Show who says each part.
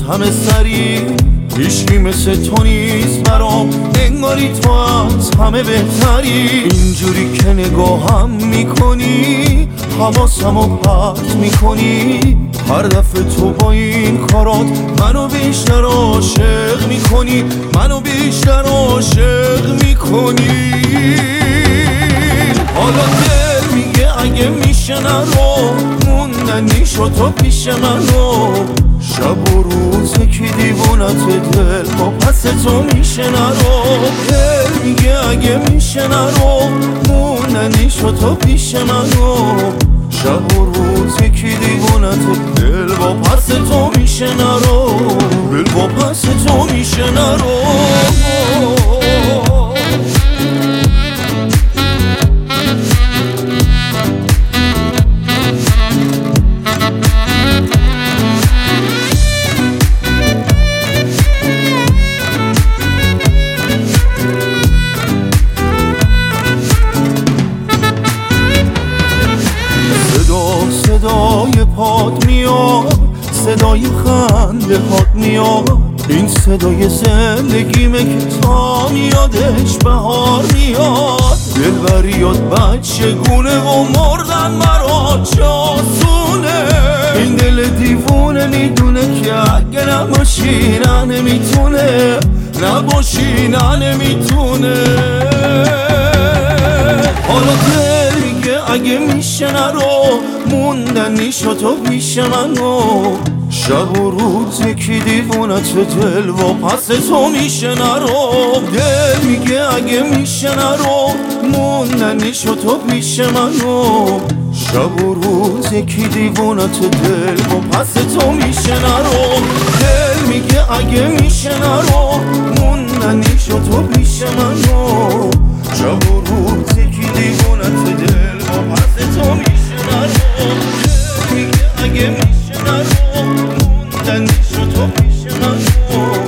Speaker 1: همه سری هیچکی مثل تو نیست برام، انگاری تو از همه بهتری. اینجوری که نگاهم میکنی حواسمو پرت میکنی، هر دفعه تو با این کارات منو بیشتر عاشق میکنی، منو بیشتر عاشق میکنی. حالا دل میگه اگه میشه نرو، موندنی شد تو پیش منو، شب و روز یکی دیوونت دل با پس تو میشه نرو. دل میگه اگه میشه نرو، موندنی شد تو پیش منو، شب و روز یکی دیوونت دل با پس تو میشه نرو، دل با پس تو میشه نرو. صدای پاد میاد، صدای خنده هات میاد، این صدای زندگیمه که تا میادش بهار میاد. دلبریات بچگونه و مردن برات چاسونه، این دل دیوونه میدونه که اگه نباشی نه نمیتونه، نباشی نه نمیتونه. حالا دل میگه اگه میشه نرو، موندنی شد تو پیش منو، شب و روز یکی دیوونت دل و پس تو میشه نرو. دل میگه اگه میشه نرو، موندنی شد تو پیش منو، شب و روز یکی دیوونت دل و پس تو میشه نرو. دل میگه اگه میشه نرو، موندنی شد تو پیش منو، شب و روز یکی دیوونت دل و پس تو میشه نرو. دل میگه اگه میشه نرو، موندنی شد تو پیش منو.